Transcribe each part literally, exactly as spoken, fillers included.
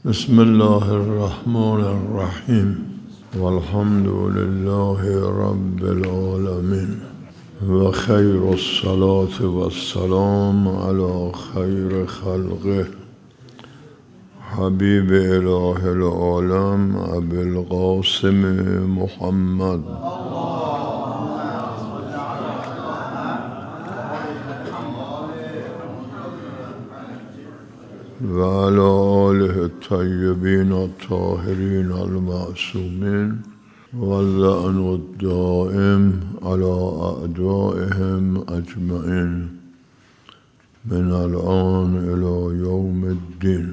بسم الله الرحمن الرحیم والحمد لله رب العالمین و خیر الصلاة والسلام علی خیر خلقه حبیب اله العالم ابی القاسم محمد و علی آله الطیبین الطاهرین المعصومین واللعن الدائم علی اعدائهم اجمعین من الآن الی یوم الدین.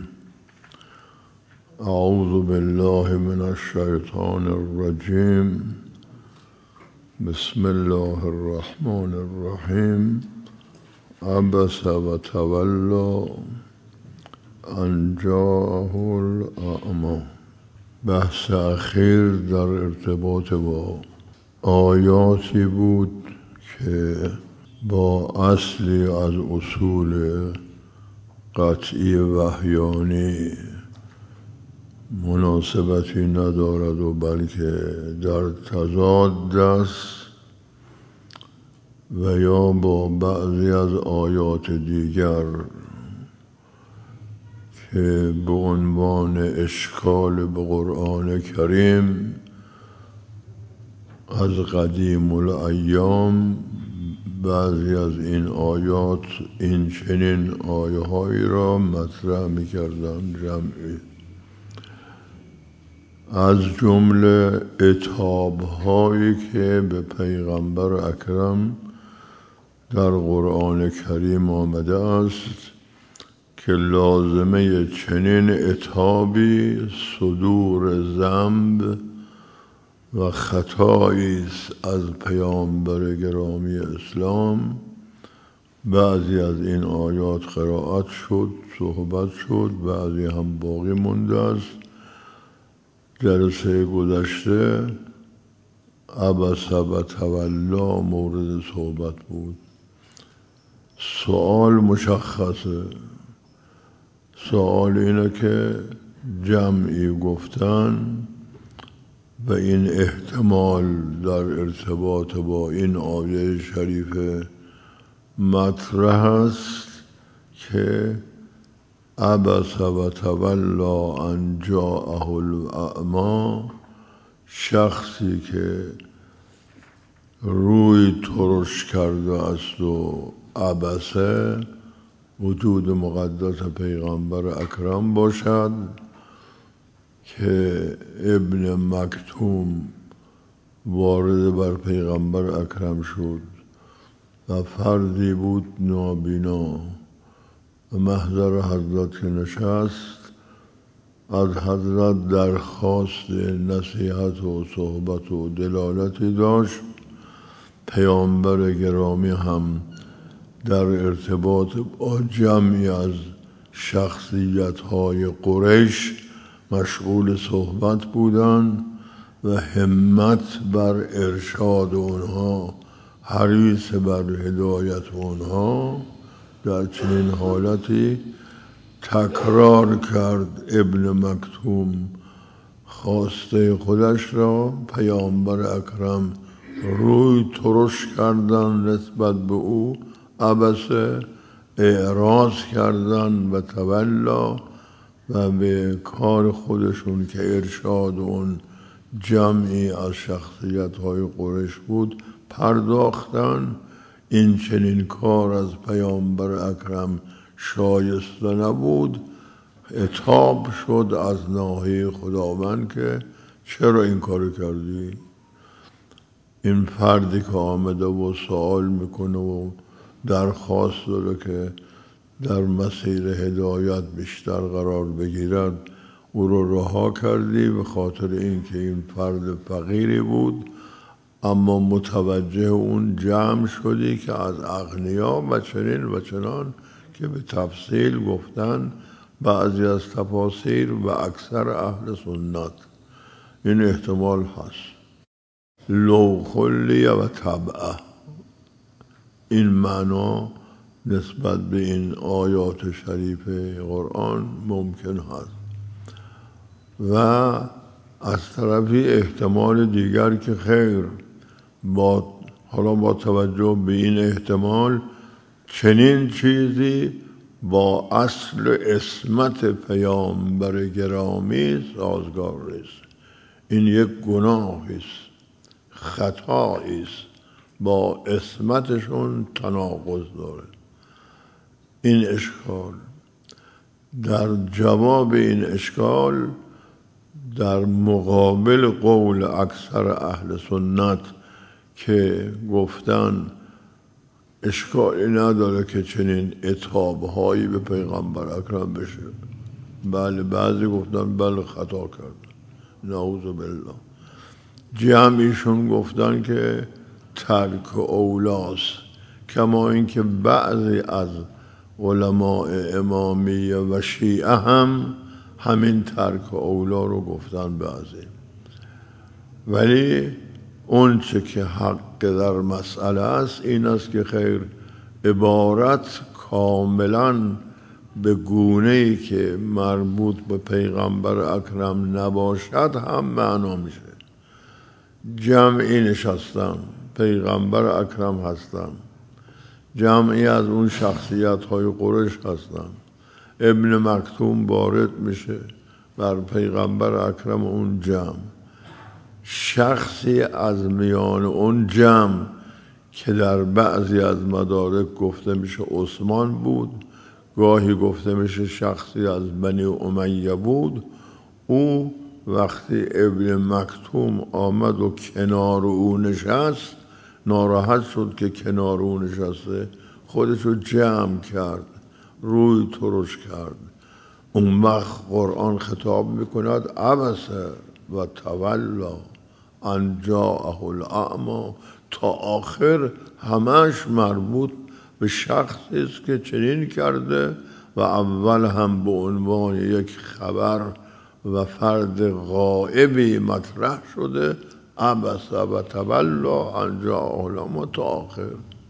اعوذ بالله من الشیطان الرجیم. بسم الله الرحمن الرحیم. عبس و تولی ان جاءه الاعمی. بحث اخیر در ارتباط با آیاتی بود که با اصلی از اصول قطعی وحیانی مناسبتی ندارد و بلکه در تضاد است و یا با بعضی از آیات دیگر که به عنوان اشکال به قرآن کریم از قدیم الایام بعضی از این آیات این چنین آیه هایی را مطرح می کردن جمعی از جمله عتاب هایی که به پیغمبر اکرم در قرآن کریم آمده است که لازمه چنین عتابی صدور ذنب و خطایی است از پیامبر گرامی اسلام. بعضی از این آیات قرائت شد، صحبت شد، بعضی هم باقی مونده است. جلسه گذشته عبس و تولی مورد صحبت بود. سوال مشخصه. سوال اینه که جمعی گفتن و این احتمال در ارتباط با این آیه شریفه مطرح است که عبس و تولی ان جاءه الاعمی، شخصی که روی ترش کرده است و عبسه وجود مقدس پیغمبر اکرم باشد که ابن مکتوم وارد بر پیغمبر اکرم شد و فردی بود نابینا و محضر حضرت که نشست از حضرت درخواست نصیحت و صحبت و دلالتی داشت. پیامبر گرامی هم در ارتباط با جمعی از شخصیت‌های قریش مشغول صحبت بودند و همت بر ارشاد اونها، حریص بر هدایت اونها. در چنین حالتی تکرار کرد ابن مکتوم خواسته خودش را. پیامبر اکرم روی ترش کردن نسبت به او، عبسه، اعراض کردن و تولا و به کار خودشون که ارشاد اون جمعی از شخصیت‌های قریش بود پرداختن. این چنین کار از پیامبر اکرم شایسته نبود. عتاب شد از ناحیه خداوند که چرا این کار کردی؟ این فردی که آمده و سوال میکنه و درخواست داره که در مسیر هدایت بیشتر قرار بگیرد، او رو رها کردی به خاطر اینکه این فرد فقیری بود، اما متوجه اون جمع شدی که از اغنیا و چنین و چنان که به تفصیل گفتن بعضی از تفاسیر و اکثر اهل سنت. این احتمال هست. لو خلی و طبعه، این معنا نسبت به این آیات شریف قرآن ممکن هست. و از طرفی احتمال دیگر که خیر با حالا با توجه به این احتمال چنین چیزی با اصل عصمت پیامبر گرامی سازگار است. این یک گناهی است، خطایی است، با عصمتشون تناقض داره. این اشکال در جواب این اشکال در مقابل قول اکثر اهل سنت که گفتن اشکالی نداره که چنین عتاب‌هایی به پیغمبر اکرم بشه، بله بعضی گفتن بله خطا کرد، نعوذ بالله. جمعیشون گفتن که ترک اولاست، کما اینکه بعضی از علماء امامیه و شیعه هم همین ترک اولا رو گفتن بعضی. ولی اون چه که حق در مسئله است این است که خیر عبارت کاملا به گونه‌ای که مربوط به پیغمبر اکرم نباشد هم معنا میشه. جمعی نشستن پیغمبر اکرم هستن، جمعی از اون شخصیت های قریش هستن، ابن مکتوم وارد میشه بر پیغمبر اکرم اون جمع. شخصی از میان اون جمع که در بعضی از مدارک گفته میشه عثمان بود، گاهی گفته میشه شخصی از بنی امیه بود، او وقتی ابن مکتوم آمد و کنار او نشست ناراحت شد که کنار او نشسته، خودشو جمع کرد، روی ترش کرد. اون وقت قرآن خطاب میکند عبس و تولا ان جاءه الاعمی، تا آخر همش مربوط به شخصی است که چنین کرده و اول هم به عنوان یک خبر و فرد غائبی مطرح شده، عبس و تولا ان جاءه الاعمی تا آخر.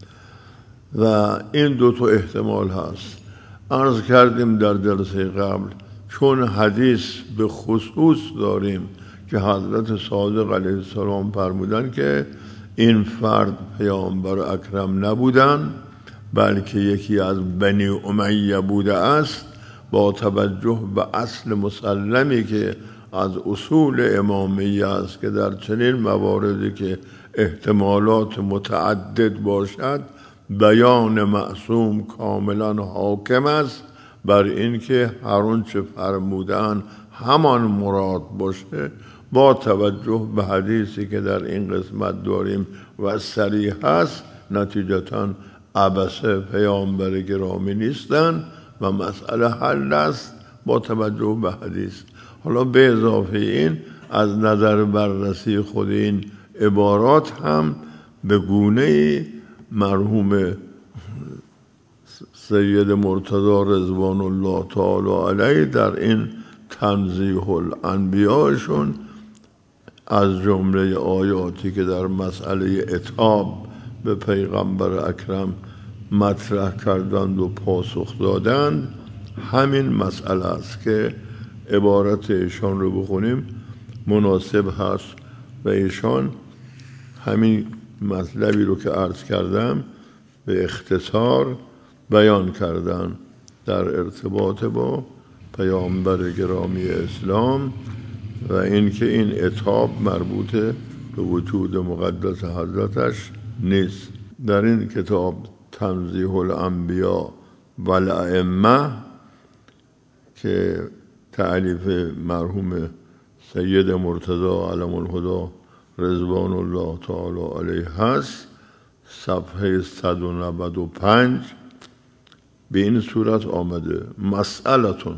و این دو تا احتمال هست. عرض کردیم در جلسه قبل چون حدیث به خصوص داریم که حضرت صادق علیه السلام فرمودن که این فرد پیامبر اکرم نبودن بلکه یکی از بنی امیه بوده است، با توجه به اصل مسلمی که از اصول امامیه است که در چنین مواردی که احتمالات متعدد باشد بیان معصوم کاملا حاکم است بر اینکه هر آنچه فرمودن همان مراد باشه، با توجه به حدیثی که در این قسمت داریم و صریح است، نتیجتاً عبسه پیامبر گرامی نیستن و مسئله حل است با توجه به حدیث. حالا به اضافه این از نظر بررسی خود این عبارات هم به گونه مرحوم سید مرتضی رضوان الله تعالی علیه در این تنزیه الانبیاشون از جمله آیاتی که در مسئله عتاب به پیغمبر اکرم مطرح کردند و پاسخ دادند همین مسئله است که عبارت ایشان رو بخونیم مناسب هست و ایشان همین مطلبی رو که عرض کردم به اختصار بیان کردن در ارتباط با پیامبر گرامی اسلام و اینکه این عتاب مربوط به وجود مقدس حضرتش نیست. در این کتاب تنزیه الانبیا و الائمه که تألیف مرحوم سید مرتضی علم الهدی رضوان الله تعالی علیه هست، صفحه صد و نود و پنج به این صورت آمده: مسئلتون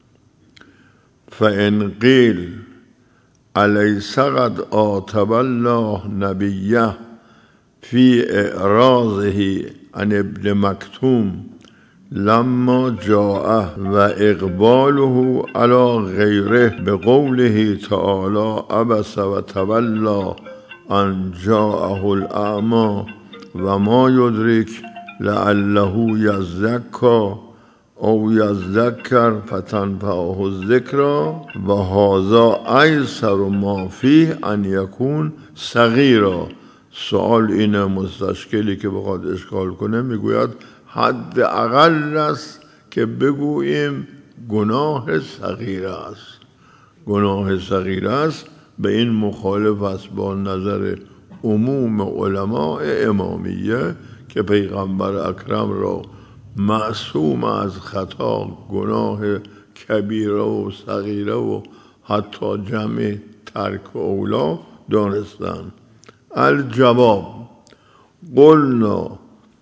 فإن قیل الیس قد عاتب الله نبیه فی اعراضه عن ابن مکتوم لما جاءه و اقباله علی غیره بقوله تعالی عبس و تولا ان جاءه الاعمی و ما یدرک لعله یزکا. او یذکر فتنفعه الذکری و هذا ایسر ما فیه ان یکون صغیرا. سوال اینه، مستشکلی که بخواد اشکال کنه میگوید حد اقل است که بگوییم گناه صغیر است. گناه صغیر است به این مخالف است با نظر عموم علماء امامیه که پیغمبر اکرم را معصوم از خطا، گناه کبیره و صغیره و حتی جمع ترک اولا دانستند. الجواب قلنا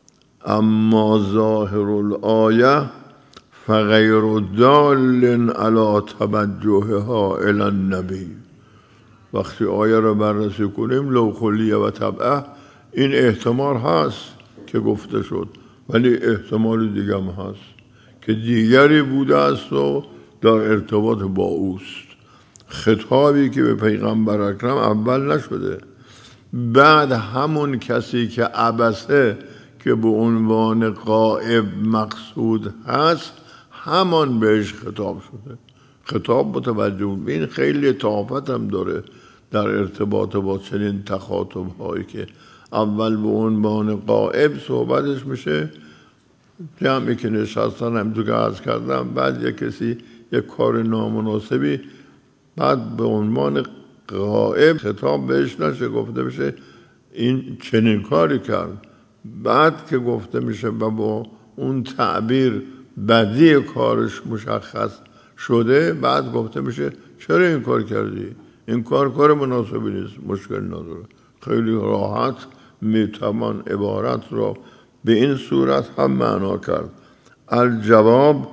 اما ظاهر الآیه فغیر دال علی توجهها الی النبی. وقتی آیه را بررسی کنیم لو خلیه و طبعه این احتمال هست که گفته شد، ولی احتمال دیگه هم هست که دیگری بوده است و در ارتباط با اوست. خطابی که به پیغمبر اکرم اول نشده، بعد همون کسی که عبسه که به عنوان غائب مقصود هست همان بهش خطاب شده. خطاب متوجه به این خیلی طاقت هم داره در ارتباط با چنین تخاطب هایی که اول به عنوان غائب صحبتش میشه، جمعی که نشستن همونطور که عرض کردم، بعد یک کسی یک کار نامناسبی، بعد به عنوان غائب خطاب بهش نشه، گفته بشه این چنین کاری کرد. بعد که گفته میشه و با اون تعبیر بدی کارش مشخص شده، بعد گفته میشه چرا این کار کردی؟ این کار کار مناسبی نیست، مشکل نداره. خیلی راحت میتوان عبارت را به این صورت هم معنا کرد. الجواب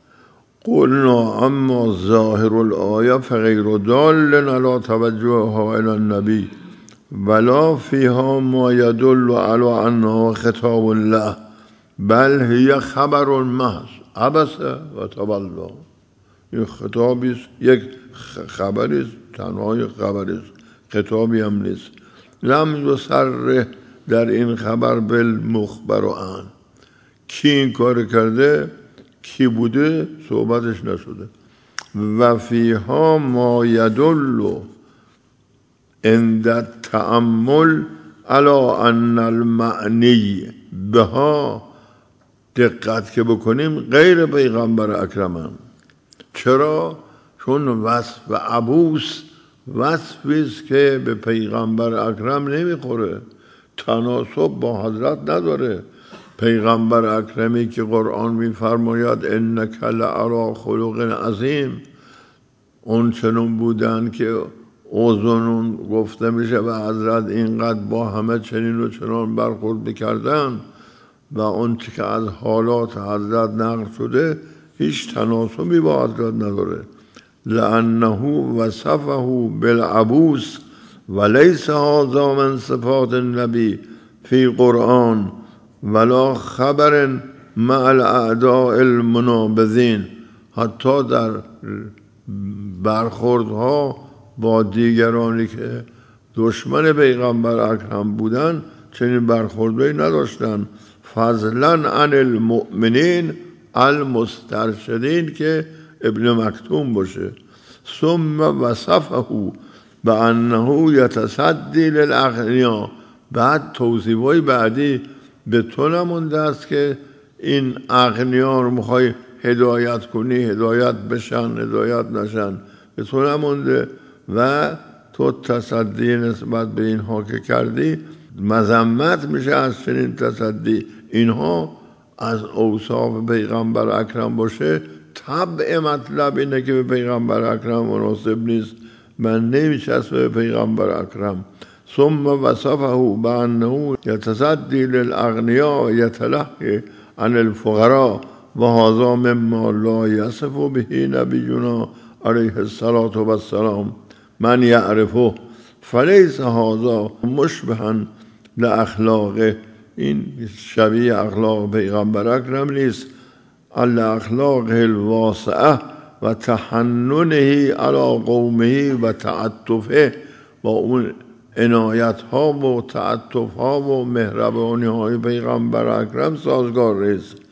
قلنا اما ظاهر الآیه فغیر دال علی توجهها الی النبی ولا فیها ما یدل علی انها خطاب الله بل هی خبر محض عبس و تولا. این خطابی است، یک خبری است، تنها یک خبری است، خطابی هم نیست. لم یصرح در این خبر بالمخبر عن، کی این کار کرده، کی بوده، صحبتش نشده. و فیها ما یدل عند التأمل علی ان المعنی بها، دقت که بکنیم غیر پیغمبر اکرم هم. چرا؟ چون وصف عبوس وصفی است که به پیغمبر اکرم نمیخوره، تناسب با حضرت نداره. پیغمبر اکرمی که قرآن میفرماید انک لعلی خلق عظیم، اون چنون بودن که اوزنون گفته میشه و حضرت اینقدر با همه چنین و چنان برخورد بکردن و اون که از حالات حضرت نقل شده هیچ تناسبی با حضرت نداره. لانه وصفه بالعبوس ولیس هذا من صفات النبی فی قرآن ولا خبر مع الاعداء المنابذین. حتی در برخوردها با دیگرانی که دشمن پیغمبر اکرم بودن چنین برخوردهایی نداشتن. فضلا عن المؤمنین المسترشدین که ابن مکتوم باشه. ثم وصفه بانه یتصدی للاغنیا. بعد توصیفای بعدی به تو نمونده است که این اغنیا رو میخوای هدایت کنی، هدایت بشن، هدایت نشن، به تو نمونده و تو تصدی نسبت به اینها که کردی مذمت میشه از چنین تصدی. اینها از اوصاف پیغمبر اکرم باشه، طبع مطلب اینه که به پیغمبر اکرم مناسب نیست، من نمیچسبه به پیغمبر اکرم. ثم وصفه بانه یتصدی للاغنیا یتلهی عن الفقراء و هذا مما لا یصف به نبینا علیه الصلاة و السلام من یعرفه فلیس هذا مشبها لاخلاقه. این شبیه اخلاق پیغمبر اکرم نیست. الاخلاق الواسعه و تحننه علی قومه و تعطفه، با اون عنایت ها و تعطف ها و مهربانی های پیغمبر اکرم سازگار نیست.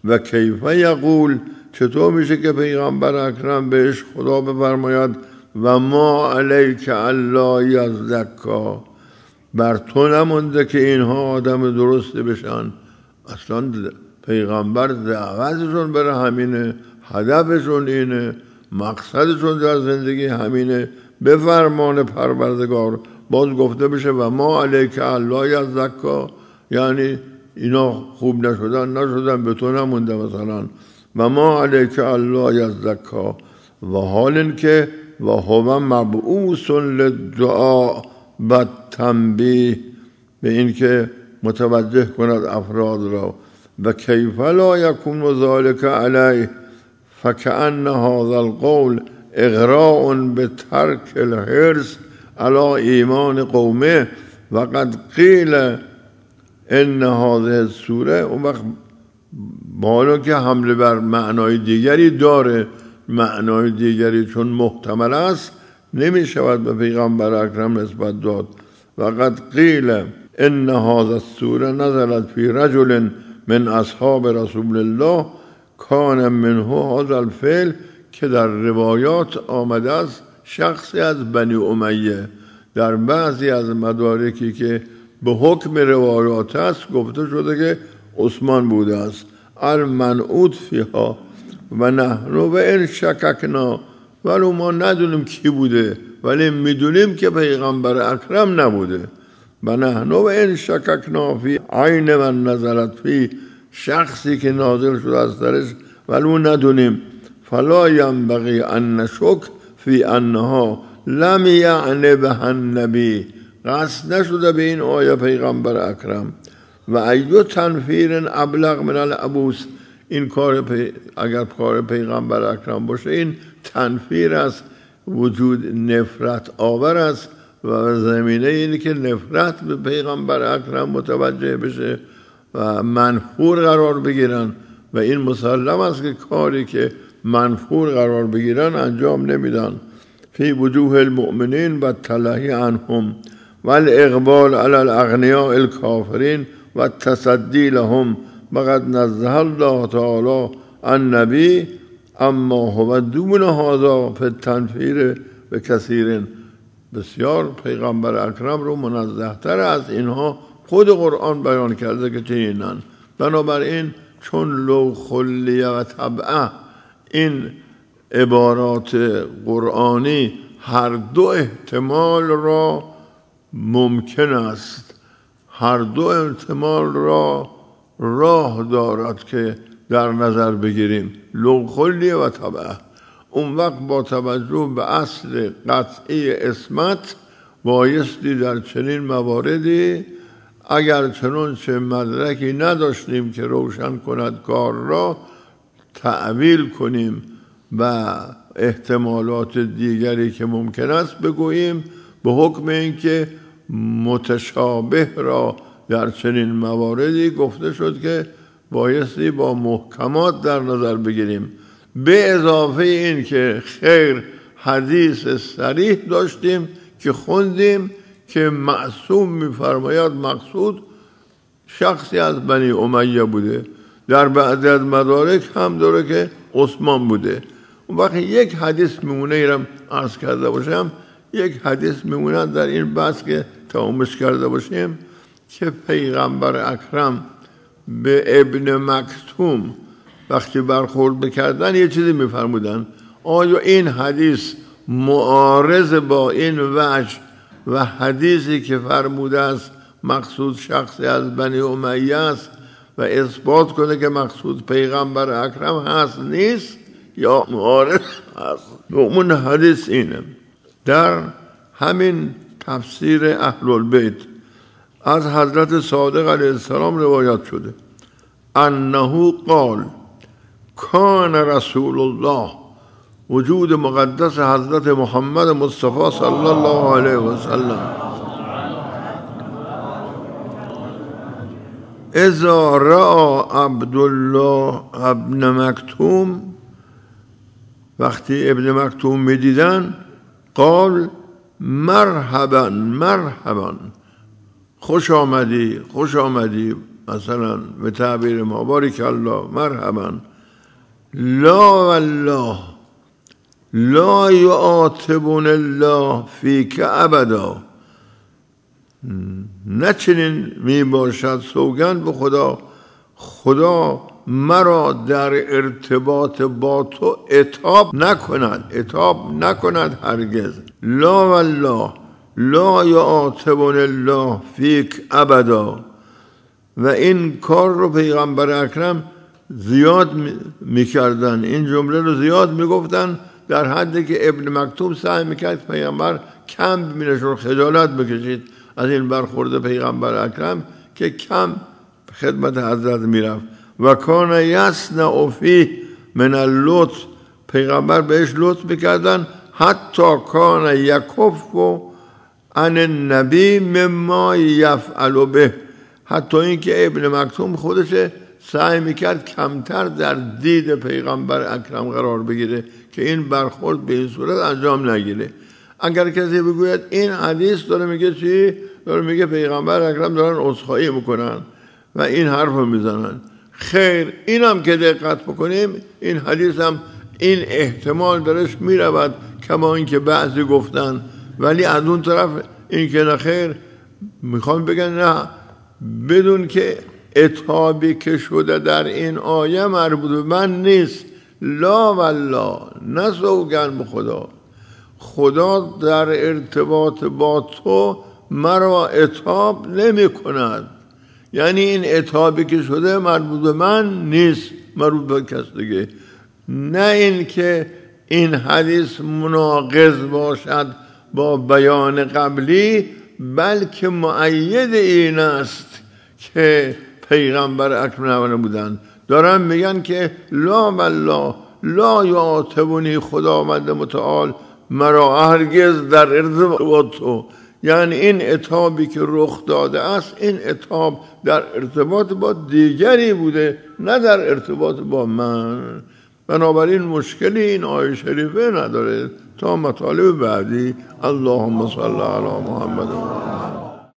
و کیف یقول، چطور میشه که پیغمبر اکرم بهش خدا بفرماید و ما علیک الا یزکا، بر تو نمونده که اینها آدم درسته بشن. اصلا پیغمبر دعوتشون بره همینه، هدفشون اینه، مقصدشون در زندگی همینه، به فرمان پروردگار. باز گفته بشه و ما علیک الا یزکا، یعنی اینا خوب نشدن نشدن به تو نمونده مثلا. و ما علیک الا یزکا و حال این که و هو مبعوث للدعاء و تنبیه، به این که متوجه کند افراد را. و کیف لا یکون ذلک علیه فکأن هذا القول اغراء بترک الحرص علی ایمان قومه و قد قیل ان هذه السوره. اون وقت بالا که حمله بر معنای دیگری داره، معنای دیگری چون محتمل است نمی شود به پیغمبر اکرم نسبت داد. و قد قیل ان هذا السوره نزلت فی رجل من اصحاب رسول الله کان منه هذا الفعل، که در روایات آمده است شخصی از بنی امیه. در بعضی از مدارکی که به حکم روایات است گفته شده که عثمان بوده است. المنعوت فیها و نحن و ان شککنا، ولی ما ندونیم کی بوده ولی میدونیم که پیغمبر اکرم نبوده. و نحن و ان شککنا فی عین من نزلت فی، شخصی که نازل شده از درش ولی ندونیم. فلا ینبغی ان نشک فی انها لم یعنی به النبی، قصد نشده به این آیه پیغمبر اکرم. و ایو تنفیر ابلغ من العبوس، این کار پی... اگر کار پیغمبر اکرم باشه این تنفیر است، وجود نفرت آور است و زمینه اینه که نفرت به پیغمبر اکرم متوجه بشه و منفور قرار بگیرن. و این مسلم است که کاری که منفور قرار بگیرن انجام نمیدن. فی وجوه المؤمنین و تلهی عنهم و الاقبال علی الاغنیاء الکافرین و تصدی لهم. وقد نزه الله تعالی النبی اما هو دون هذا فی التنفیر به کثیرین. بسیار پیغمبر اکرم رو منزه تر از اینها خود قرآن بیان کرده که چنینن. بنابراین چون لو خلیه و طبعه، این عبارات قرآنی هر دو احتمال را ممکن است، هر دو احتمال را راه دارد که در نظر بگیریم، لو خلیه و طبعه. اون وقت با توجه به اصل قطعی عصمت بایستی در چنین مواردی اگر چنانچه مدرکی نداشتیم که روشن کند کار را، تعویل کنیم و احتمالات دیگری که ممکن است بگوییم، به حکم اینکه متشابه را در چنین مواردی گفته شد که بایستی با محکمات در نظر بگیریم. به اضافه این که خیر حدیث صریح داشتیم که خوندیم که معصوم می‌فرماید مقصود شخصی از بنی امیه بوده. در بعضی از مدارک هم داره که عثمان بوده. اون وقت یک حدیث میمونه، ایرم عرض کرده باشم، یک حدیث میمونه در این بحث که تمامش کرده باشیم که پیغمبر اکرم به ابن مکتوم وقتی برخورد بکردن یه چیزی میفرمودن. آیا این حدیث معارض با این وجه و حدیثی که فرموده است مقصود شخصی از بنی امیه است و اثبات کنه که مقصود پیغمبر اکرم هست نیست، یا معارض هست؟ اون حدیث اینه. در همین تفسیر اهل البیت از حضرت صادق علیه السلام روایت شده انه قال کان رسول الله، وجود مقدس حضرت محمد مصطفی صلی الله علیه و سلم، اذا رأى عبدالله ابن مکتوم، وقتی ابن مکتوم میدیدن، قال مرحبا مرحبا، خوش آمدی خوش آمدی، مثلا به تعبیر ما بارک الله مرحبا، لا والله لا یعاتبون الله فیک ابدا، نه چنین می باشد سوگند به خدا، خدا مرا در ارتباط با تو عتاب نکند، عتاب نکند هرگز. لا والله لا یعاتبون الله فیک ابدا. و این کار رو پیغمبر اکرم زیاد میکردن، این جمله رو زیاد میگفتن، در حدی که ابن مکتوم سعی میکرد پیغمبر کم ببینه، رو خجالت بکشید از این برخورد پیغمبر اکرم که کم خدمت حضرت میرفت. و کان یصنع فیه من اللطف، پیغمبر بهش لطف میکردن، حتی کان یکف عن النبی مما یفعل به، حتی اینکه ابن مکتوم خودش سعی میکرد کمتر در دید پیغمبر اکرم قرار بگیره که این برخورد به این صورت انجام نگیره. اگر کسی بگوید این حدیث داره میگه چی؟ داره میگه پیغمبر اکرم دارن عذرخواهی میکنن و این حرف رو میزنن. خیر، اینم که دقت بکنیم این حدیث هم این احتمال درش میرود کما اینکه بعضی گفتن، ولی از اون طرف این که نه خیر، میخوام بگن نه، بدون که عتابی که شده در این آیه مربوط به من نیست. لا والله، نه سوگند به خدا، خدا در ارتباط با تو مرا عتاب نمی کند، یعنی این عتابی که شده مربوط به من نیست، مربوط به کس دیگه. نه این که این حدیث مناقض باشد با بیان قبلی، بلکه مؤید این است که پیغمبر اکرم بودن دارن میگن که لا والله لا یعاتبونی خداوند متعال مرا هرگز در ارتباط تو، یعنی این عتابی که رخ داده است این عتاب در ارتباط با دیگری بوده، نه در ارتباط با من. بنابراین مشکلی این آیه شریفه نداره. تا مطالب بعدی، اللهم صل علی محمد.